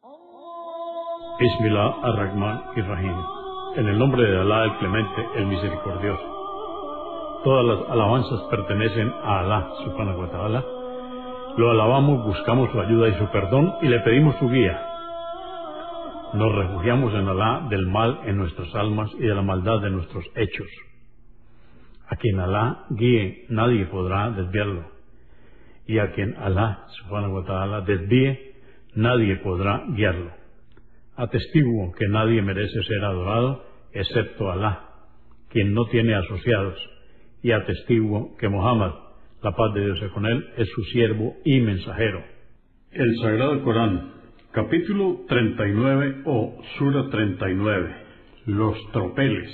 Bismillah ar-Rahman ir-Rahim. En el nombre de Alá, el Clemente, el Misericordioso. Todas las alabanzas pertenecen a Alá, subhanahu wa ta'ala. Lo alabamos, buscamos su ayuda y su perdón y le pedimos su guía. Nos refugiamos en Alá del mal en nuestras almas y de la maldad de nuestros hechos. A quien Alá guíe, nadie podrá desviarlo. Y a quien Alá, subhanahu wa ta'ala, desvíe, nadie podrá guiarlo. Atestiguo que nadie merece ser adorado excepto Alá, quien no tiene asociados, y atestiguo que Muhammad, la paz de Dios sea con él, es su siervo y mensajero. El Sagrado Corán, capítulo 39 o Sura 39, los tropeles.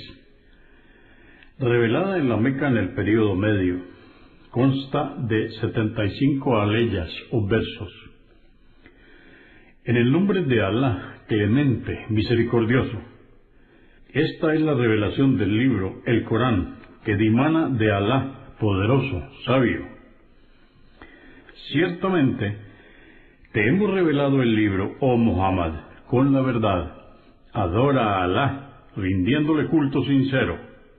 Revelada en la Meca en el período medio, consta de 75 aleyas o versos. En el nombre de Alá, Clemente, Misericordioso. Esta es la revelación del libro, el Corán, que dimana de Alá, poderoso, sabio. Ciertamente, te hemos revelado el libro, oh Muhammad, con la verdad. Adora a Alá, rindiéndole culto sincero.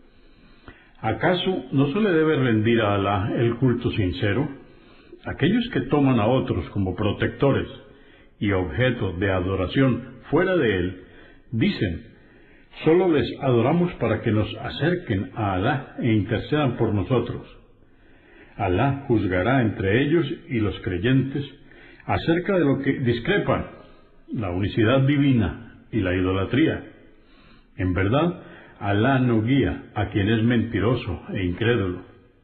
¿Acaso no se le debe rendir a Alá el culto sincero? Aquellos que toman a otros como protectores y objetos de adoración fuera de él, dicen, solo les adoramos para que nos acerquen a Alá e intercedan por nosotros. Alá juzgará entre ellos y los creyentes acerca de lo que discrepan, la unicidad divina y la idolatría. En verdad, Alá no guía a quien es mentiroso e incrédulo.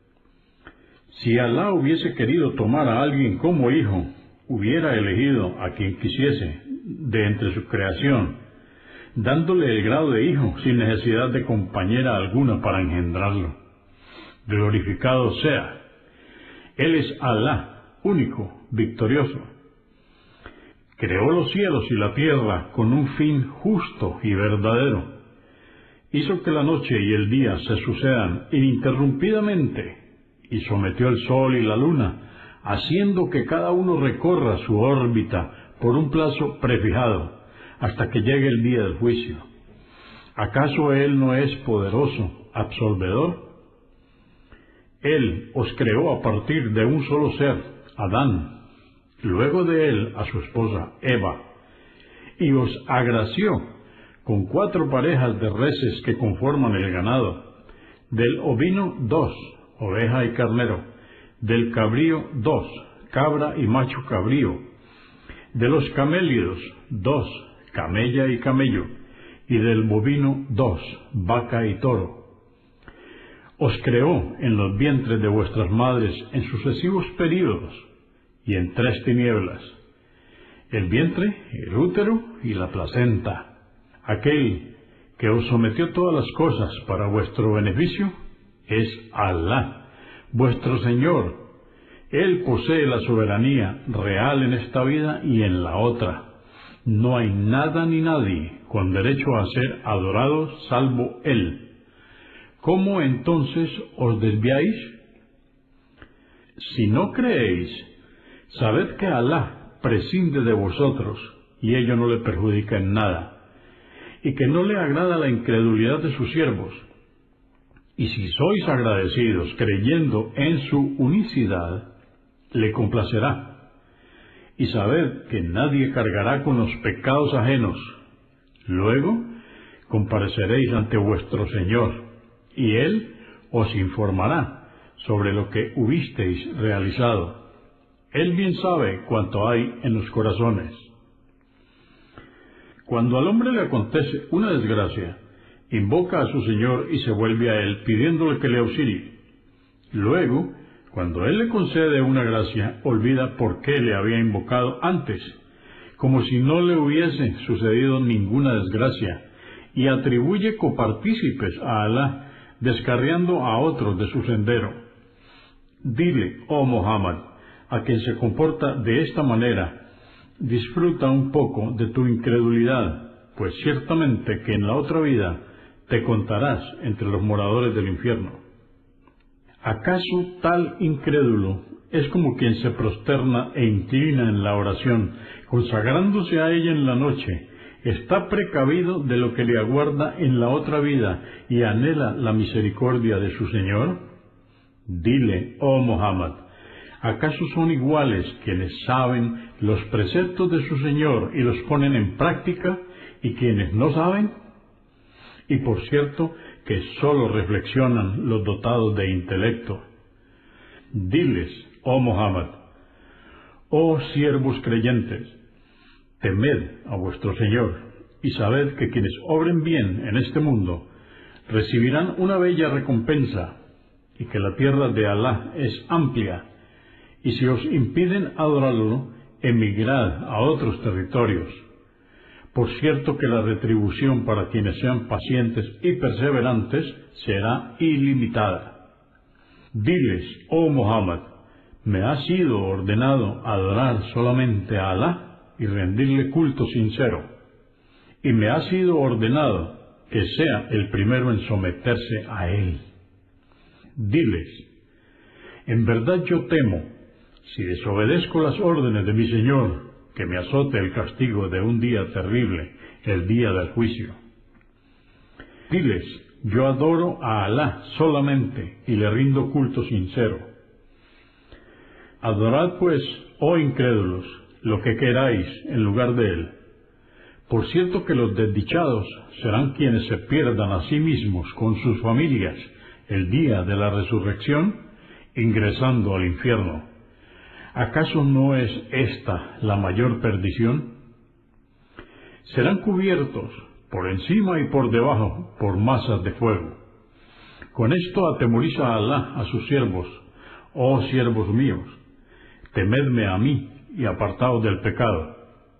Si Alá hubiese querido tomar a alguien como hijo, hubiera elegido a quien quisiese de entre su creación, dándole el grado de hijo sin necesidad de compañera alguna para engendrarlo. Glorificado sea. Él es Alá, único, victorioso. Creó los cielos y la tierra con un fin justo y verdadero. Hizo que la noche y el día se sucedan ininterrumpidamente y sometió el sol y la luna, haciendo que cada uno recorra su órbita por un plazo prefijado, hasta que llegue el día del juicio. ¿Acaso Él no es poderoso, absolvedor? Él os creó a partir de un solo ser, Adán, luego de él a su esposa Eva, y os agració con 4 parejas de reses que conforman el ganado, del ovino 2, oveja y carnero, del cabrío 2, cabra y macho cabrío, de los camélidos 2, camella y camello, y del bovino 2, vaca y toro. Os creó en los vientres de vuestras madres en sucesivos períodos y en 3 tinieblas, el vientre, el útero y la placenta. Aquel que os sometió todas las cosas para vuestro beneficio es Alá, vuestro Señor. Él posee la soberanía real en esta vida y en la otra. No hay nada ni nadie con derecho a ser adorado salvo Él. ¿Cómo entonces os desviáis? Si no creéis, sabed que Alá prescinde de vosotros y ello no le perjudica en nada, y que no le agrada la incredulidad de sus siervos. Y si sois agradecidos creyendo en su unicidad, le complacerá. Y sabed que nadie cargará con los pecados ajenos. Luego compareceréis ante vuestro Señor, y Él os informará sobre lo que hubisteis realizado. Él bien sabe cuánto hay en los corazones. Cuando al hombre le acontece una desgracia, invoca a su Señor y se vuelve a Él pidiéndole que le auxilie. Luego, cuando Él le concede una gracia, olvida por qué le había invocado antes, como si no le hubiese sucedido ninguna desgracia, y atribuye copartícipes a Alá, descarriando a otros de su sendero. Dile, oh Muhammad, a quien se comporta de esta manera, disfruta un poco de tu incredulidad, pues ciertamente que en la otra vida te contarás entre los moradores del infierno. ¿Acaso tal incrédulo es como quien se prosterna e inclina en la oración, consagrándose a ella en la noche, está precavido de lo que le aguarda en la otra vida y anhela la misericordia de su Señor? Dile, oh Muhammad, ¿acaso son iguales quienes saben los preceptos de su Señor y los ponen en práctica y quienes no saben? Y por cierto que sólo reflexionan los dotados de intelecto. Diles, oh Muhammad, oh siervos creyentes, temed a vuestro Señor y sabed que quienes obren bien en este mundo recibirán una bella recompensa y que la tierra de Alá es amplia, y si os impiden adorarlo, emigrad a otros territorios. Por cierto que la retribución para quienes sean pacientes y perseverantes será ilimitada. Diles, oh Muhammad, me ha sido ordenado adorar solamente a Alá y rendirle culto sincero, y me ha sido ordenado que sea el primero en someterse a él. Diles, en verdad yo temo, si desobedezco las órdenes de mi Señor, que me azote el castigo de un día terrible, el día del juicio. Diles, yo adoro a Alá solamente y le rindo culto sincero. Adorad pues, oh incrédulos, lo que queráis en lugar de él. Por cierto que los desdichados serán quienes se pierdan a sí mismos con sus familias el día de la resurrección, ingresando al infierno. ¿Acaso no es esta la mayor perdición? Serán cubiertos por encima y por debajo por masas de fuego. Con esto atemoriza a Alá a sus siervos, oh siervos míos, temedme a mí y apartaos del pecado.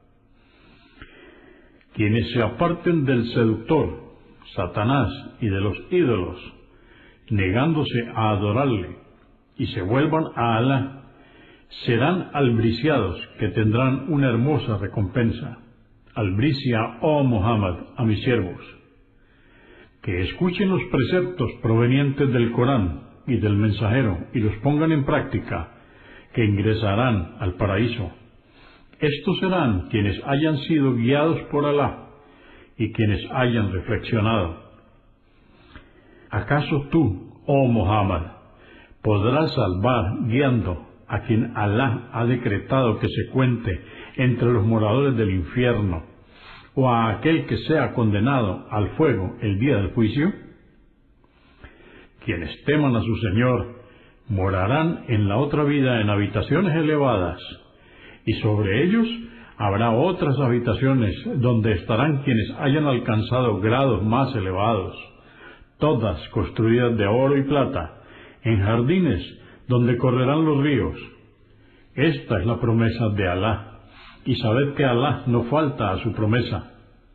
Quienes se aparten del seductor, Satanás, y de los ídolos, negándose a adorarle, y se vuelvan a Alá, serán albriciados, que tendrán una hermosa recompensa. Albricia, oh Muhammad, a mis siervos, que escuchen los preceptos provenientes del Corán y del mensajero, y los pongan en práctica, que ingresarán al paraíso. Estos serán quienes hayan sido guiados por Alá y quienes hayan reflexionado. ¿Acaso tú, oh Muhammad, podrás salvar guiando a quien Alá ha decretado que se cuente entre los moradores del infierno, o a aquel que sea condenado al fuego el día del juicio? Quienes teman a su Señor morarán en la otra vida en habitaciones elevadas, y sobre ellos habrá otras habitaciones donde estarán quienes hayan alcanzado grados más elevados, todas construidas de oro y plata, en jardines donde correrán los ríos. Esta es la promesa de Alá, y sabed que Alá no falta a su promesa.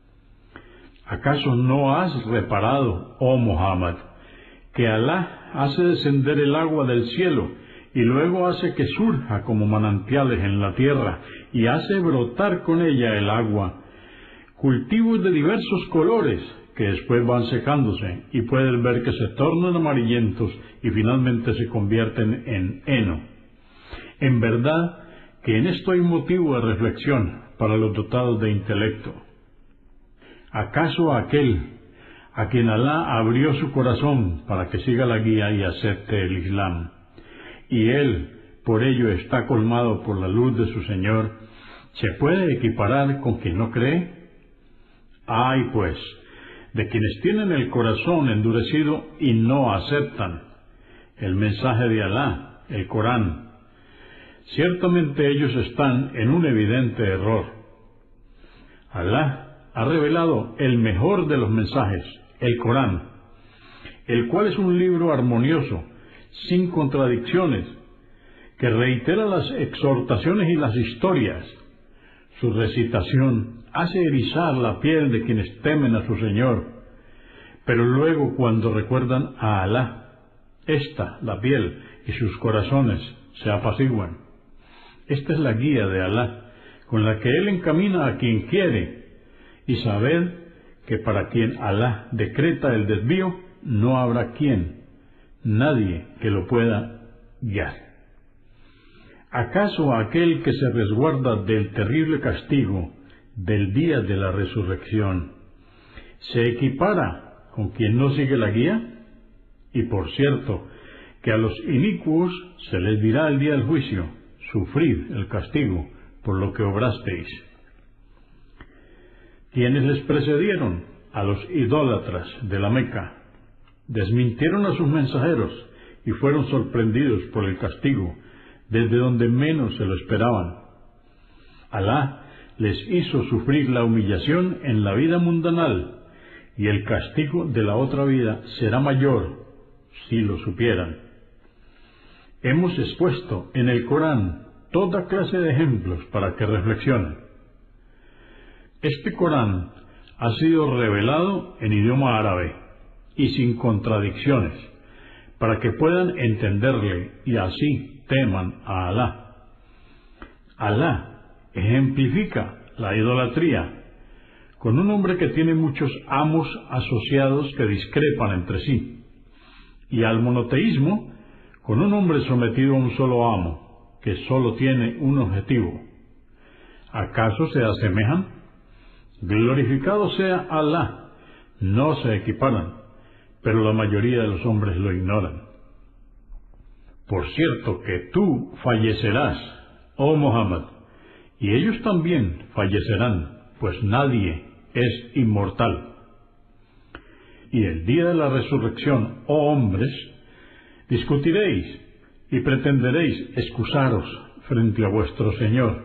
¿Acaso no has reparado, oh Muhammad, que Alá hace descender el agua del cielo y luego hace que surja como manantiales en la tierra y hace brotar con ella el agua, cultivos de diversos colores que después van secándose y puedes ver que se tornan amarillentos y finalmente se convierten en heno? En verdad que en esto hay motivo de reflexión para los dotados de intelecto. ¿Acaso aquel a quien Alá abrió su corazón para que siga la guía y acepte el Islam, y él por ello está colmado por la luz de su Señor, se puede equiparar con quien no cree? Ay pues, de quienes tienen el corazón endurecido y no aceptan el mensaje de Alá, el Corán, ciertamente ellos están en un evidente error. Alá ha revelado el mejor de los mensajes, el Corán, el cual es un libro armonioso, sin contradicciones, que reitera las exhortaciones y las historias. Su recitación hace erizar la piel de quienes temen a su Señor, pero luego cuando recuerdan a Alá, la piel y sus corazones se apaciguan. Esta es la guía de Alá, con la que Él encamina a quien quiere, y sabed que para quien Alá decreta el desvío, no habrá nadie que lo pueda guiar. ¿Acaso aquel que se resguarda del terrible castigo del día de la resurrección se equipara con quien no sigue la guía? Y por cierto, que a los inicuos se les dirá el día del juicio: sufrid el castigo por lo que obrasteis. ¿Quiénes les precedieron? A los idólatras de la Meca. Desmintieron a sus mensajeros y fueron sorprendidos por el castigo desde donde menos se lo esperaban. Alá les hizo sufrir la humillación en la vida mundanal, y el castigo de la otra vida será mayor si lo supieran. Hemos expuesto en el Corán toda clase de ejemplos para que reflexionen. Este Corán ha sido revelado en idioma árabe y sin contradicciones, para que puedan entenderle y así teman a Alá. Alá ejemplifica la idolatría con un hombre que tiene muchos amos asociados que discrepan entre sí, y al monoteísmo con un hombre sometido a un solo amo que solo tiene un objetivo. ¿Acaso se asemejan? Glorificado sea Alá, no se equiparan, pero la mayoría de los hombres lo ignoran. Por cierto que tú fallecerás, oh Muhammad, y ellos también fallecerán, pues nadie es inmortal. Y el día de la resurrección, oh hombres, discutiréis y pretenderéis excusaros frente a vuestro Señor.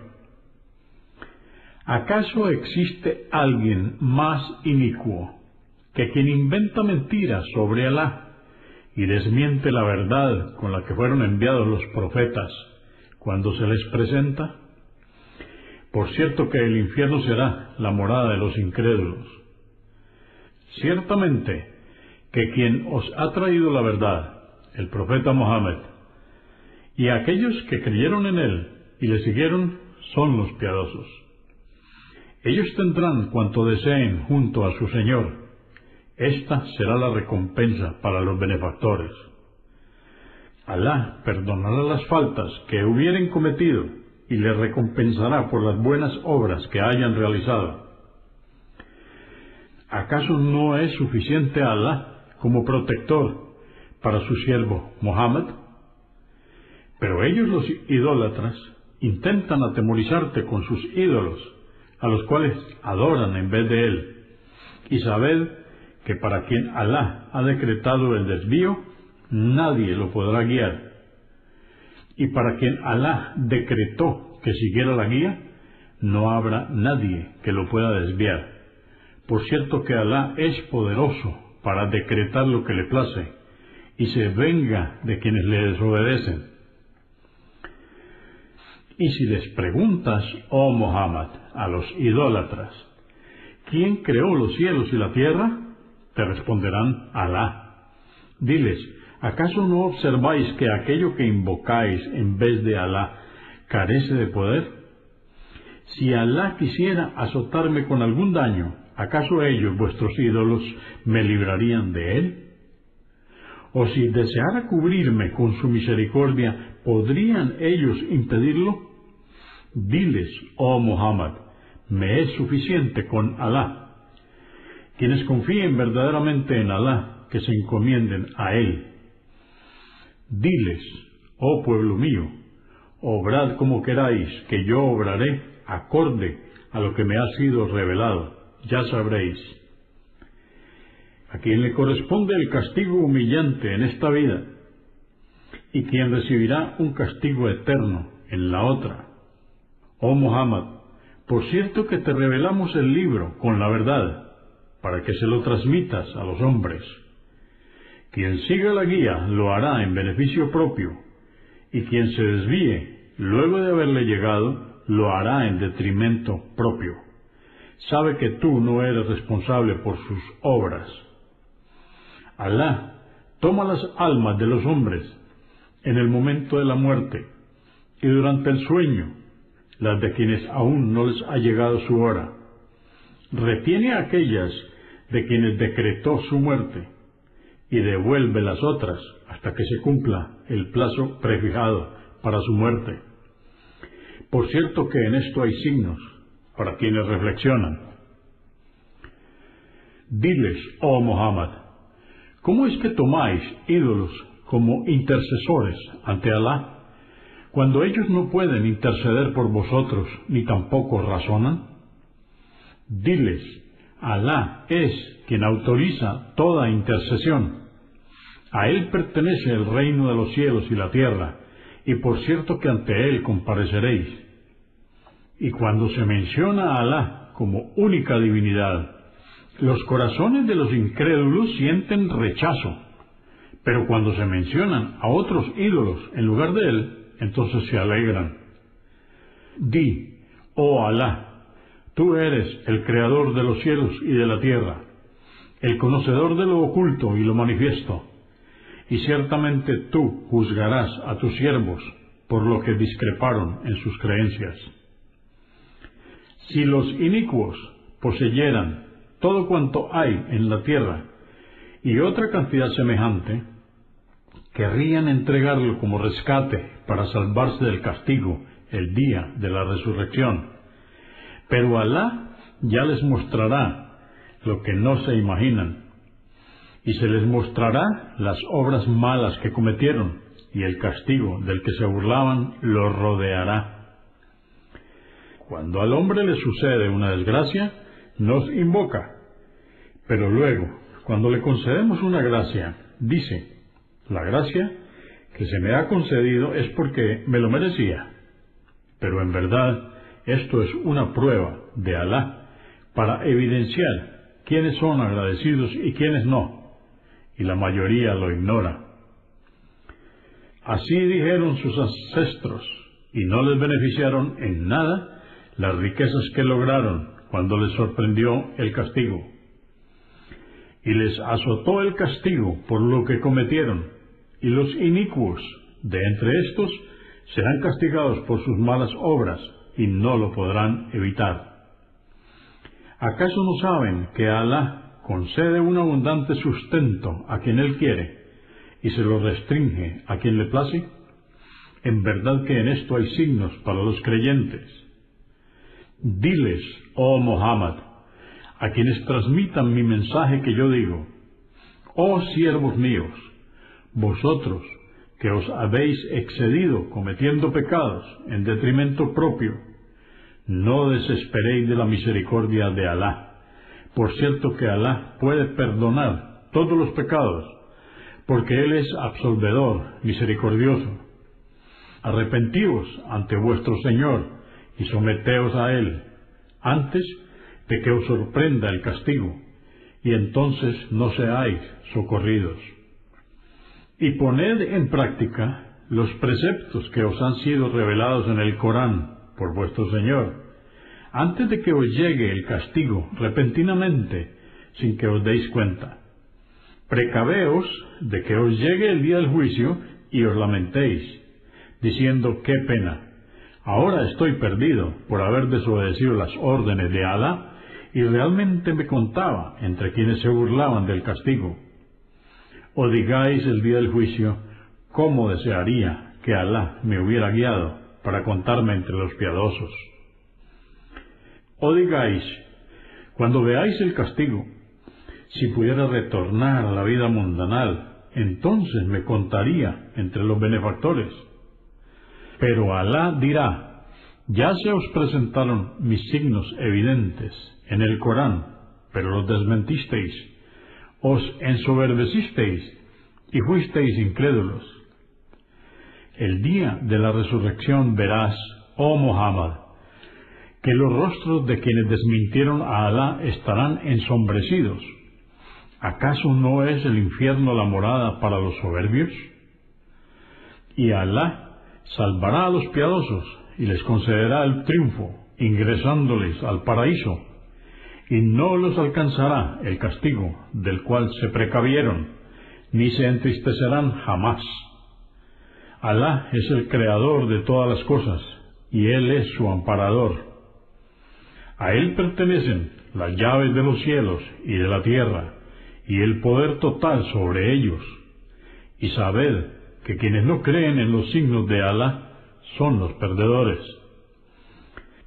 ¿Acaso existe alguien más inicuo que quien inventa mentiras sobre Alá y desmiente la verdad con la que fueron enviados los profetas cuando se les presenta? Por cierto que el infierno será la morada de los incrédulos. Ciertamente que quien os ha traído la verdad, el profeta Mohammed, y aquellos que creyeron en él y le siguieron, son los piadosos. Ellos tendrán cuanto deseen junto a su Señor. Esta será la recompensa para los benefactores. Alá perdonará las faltas que hubieren cometido y les recompensará por las buenas obras que hayan realizado. ¿Acaso no es suficiente Alá como protector para su siervo Mohammed? Pero ellos, los idólatras, intentan atemorizarte con sus ídolos, a los cuales adoran en vez de él. Y sabed que para quien Alá ha decretado el desvío, nadie lo podrá guiar. Y para quien Alá decretó que siguiera la guía, no habrá nadie que lo pueda desviar. Por cierto que Alá es poderoso para decretar lo que le place, y se venga de quienes le desobedecen. Y si les preguntas, oh Muhammad, a los idólatras, ¿quién creó los cielos y la tierra?, te responderán: Alá. Diles, ¿acaso no observáis que aquello que invocáis en vez de Alá carece de poder? Si Alá quisiera azotarme con algún daño, ¿acaso ellos, vuestros ídolos, me librarían de él? O si deseara cubrirme con su misericordia, ¿podrían ellos impedirlo? Diles, oh Muhammad, me es suficiente con Alá. Quienes confíen verdaderamente en Alá, que se encomienden a él. Diles, oh pueblo mío, obrad como queráis, que yo obraré acorde a lo que me ha sido revelado, ya sabréis. A quien le corresponde el castigo humillante en esta vida, y quien recibirá un castigo eterno en la otra. Oh Muhammad, por cierto que te revelamos el libro con la verdad, para que se lo transmitas a los hombres. Quien siga la guía lo hará en beneficio propio, y quien se desvíe luego de haberle llegado lo hará en detrimento propio. Sabe que tú no eres responsable por sus obras. Alá toma las almas de los hombres en el momento de la muerte y durante el sueño, las de quienes aún no les ha llegado su hora. Retiene a aquellas de quienes decretó su muerte y devuelve las otras hasta que se cumpla el plazo prefijado para su muerte. Por cierto que en esto hay signos para quienes reflexionan. Diles, oh Muhammad, ¿cómo es que tomáis ídolos como intercesores ante Alá, cuando ellos no pueden interceder por vosotros ni tampoco razonan? Diles, Alá es quien autoriza toda intercesión. A Él pertenece el reino de los cielos y la tierra, y por cierto que ante Él compareceréis. Y cuando se menciona a Alá como única divinidad, los corazones de los incrédulos sienten rechazo, pero cuando se mencionan a otros ídolos en lugar de Él, entonces se alegran. Di, oh Alá, tú eres el creador de los cielos y de la tierra, el conocedor de lo oculto y lo manifiesto, y ciertamente tú juzgarás a tus siervos por lo que discreparon en sus creencias. Si los inicuos poseyeran todo cuanto hay en la tierra y otra cantidad semejante, querrían entregarlo como rescate para salvarse del castigo el día de la resurrección. Pero Alá ya les mostrará lo que no se imaginan, y se les mostrará las obras malas que cometieron, y el castigo del que se burlaban los rodeará. Cuando al hombre le sucede una desgracia, nos invoca, pero luego, cuando le concedemos una gracia, dice, la gracia que se me ha concedido es porque me lo merecía. Pero en verdad, esto es una prueba de Alá para evidenciar quiénes son agradecidos y quiénes no, y la mayoría lo ignora. Así dijeron sus ancestros, y no les beneficiaron en nada las riquezas que lograron cuando les sorprendió el castigo. Y les azotó el castigo por lo que cometieron, y los inicuos de entre estos serán castigados por sus malas obras, y no lo podrán evitar. ¿Acaso no saben que Alá concede un abundante sustento a quien Él quiere, y se lo restringe a quien le place? En verdad que en esto hay signos para los creyentes. Diles, oh Muhammad, a quienes transmitan mi mensaje que yo digo, oh siervos míos, vosotros que os habéis excedido cometiendo pecados en detrimento propio, no desesperéis de la misericordia de Alá. Por cierto que Alá puede perdonar todos los pecados, porque Él es absolvedor, misericordioso. Arrepentíos ante vuestro Señor y someteos a Él, antes de que os sorprenda el castigo, y entonces no seáis socorridos. Y poned en práctica los preceptos que os han sido revelados en el Corán por vuestro Señor, antes de que os llegue el castigo repentinamente, sin que os deis cuenta. Precaveos de que os llegue el día del juicio y os lamentéis, diciendo, qué pena, ahora estoy perdido por haber desobedecido las órdenes de Alá, y realmente me contaba entre quienes se burlaban del castigo. O digáis el día del juicio, cómo desearía que Alá me hubiera guiado para contarme entre los piadosos. O digáis, cuando veáis el castigo, si pudiera retornar a la vida mundanal, entonces me contaría entre los benefactores. Pero Alá dirá, ya se os presentaron mis signos evidentes en el Corán, pero los desmentisteis, os ensoberbecisteis y fuisteis incrédulos. El día de la resurrección verás, oh Muhammad, que los rostros de quienes desmintieron a Alá estarán ensombrecidos. ¿Acaso no es el infierno la morada para los soberbios? Y Alá salvará a los piadosos y les concederá el triunfo, ingresándoles al paraíso, y no los alcanzará el castigo del cual se precavieron, ni se entristecerán jamás. Alá es el creador de todas las cosas, y Él es su amparador. A Él pertenecen las llaves de los cielos y de la tierra, y el poder total sobre ellos. Y sabed que quienes no creen en los signos de Alá son los perdedores.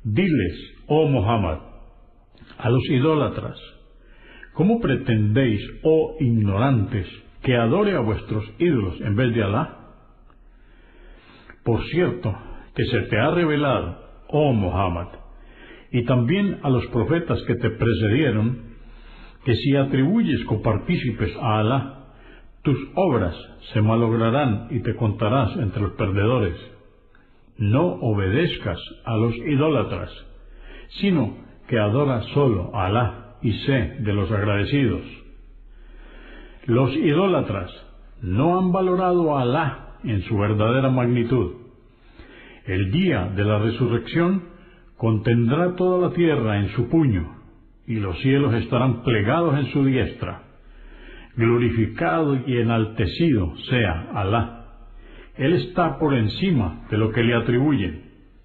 Diles, oh Muhammad, a los idólatras: ¿cómo pretendéis, oh ignorantes, que adore a vuestros ídolos en vez de Alá? Por cierto, que se te ha revelado, oh Muhammad, y también a los profetas que te precedieron, que si atribuyes copartícipes a Alá, tus obras se malograrán y te contarás entre los perdedores. No obedezcas a los idólatras, sino que adora solo a Alá y sé de los agradecidos. Los idólatras no han valorado a Alá en su verdadera magnitud. El día de la resurrección contendrá toda la tierra en su puño, y los cielos estarán plegados en su diestra. Glorificado y enaltecido sea Alá. Él está por encima de lo que le atribuyen.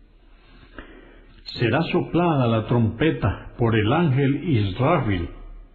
Será soplada la trompeta por el ángel Israfil,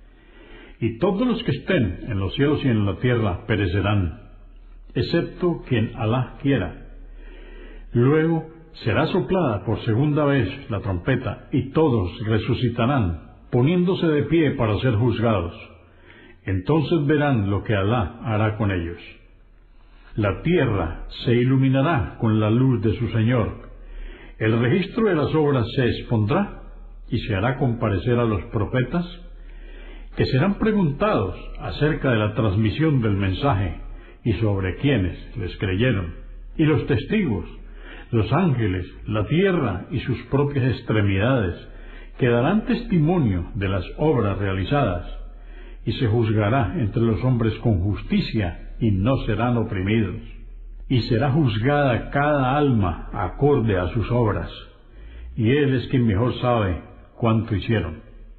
y todos los que estén en los cielos y en la tierra perecerán, excepto quien Alá quiera. Luego será soplada por segunda vez la trompeta, y todos resucitarán, poniéndose de pie para ser juzgados. Entonces verán lo que Alá hará con ellos. La tierra se iluminará con la luz de su Señor. El registro de las obras se expondrá y se hará comparecer a los profetas, que serán preguntados acerca de la transmisión del mensaje y sobre quienes les creyeron. Y los testigos, los ángeles, la tierra y sus propias extremidades, que darán testimonio de las obras realizadas, y se juzgará entre los hombres con justicia, y no serán oprimidos. Y será juzgada cada alma acorde a sus obras, y Él es quien mejor sabe cuánto hicieron.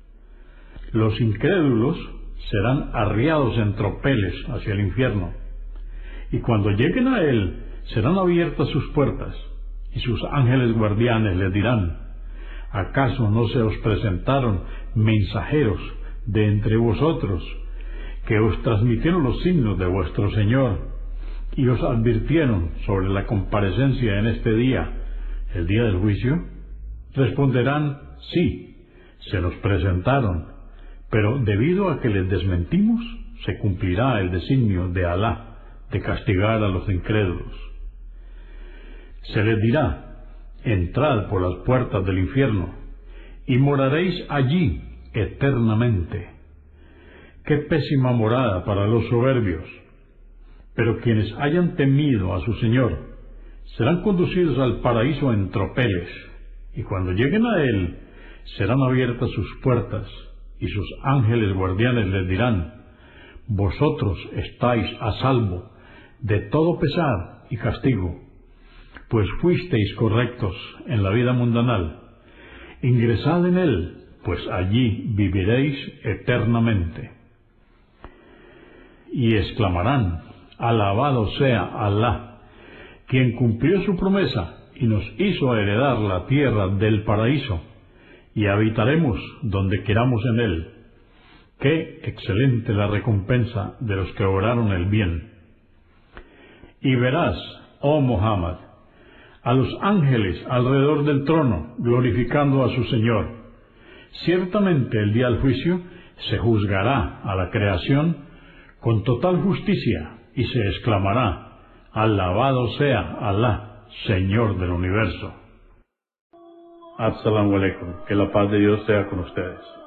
Los incrédulos serán arriados en tropeles hacia el infierno, y cuando lleguen a Él serán abiertas sus puertas, y sus ángeles guardianes les dirán: ¿acaso no se os presentaron mensajeros de entre vosotros, que os transmitieron los signos de vuestro Señor, y os advirtieron sobre la comparecencia en este día, el día del juicio? Responderán: sí, se nos presentaron, pero debido a que les desmentimos, se cumplirá el designio de Alá de castigar a los incrédulos. Se les dirá: entrad por las puertas del infierno, y moraréis allí eternamente. ¡Qué pésima morada para los soberbios! Pero quienes hayan temido a su Señor serán conducidos al paraíso en tropeles, y cuando lleguen a Él serán abiertas sus puertas, y sus ángeles guardianes les dirán: vosotros estáis a salvo de todo pesar y castigo, pues fuisteis correctos en la vida mundanal. Ingresad en Él, pues allí viviréis eternamente. Y exclamarán: alabado sea Alá, quien cumplió su promesa y nos hizo heredar la tierra del paraíso, y habitaremos donde queramos en él. Qué excelente la recompensa de los que obraron el bien. Y verás, oh Muhammad, a los ángeles alrededor del trono, glorificando a su Señor. Ciertamente el día del juicio se juzgará a la creación con total justicia, y se exclamará: alabado sea Alá, Señor del universo. As-salamu alaykum, que la paz de Dios sea con ustedes.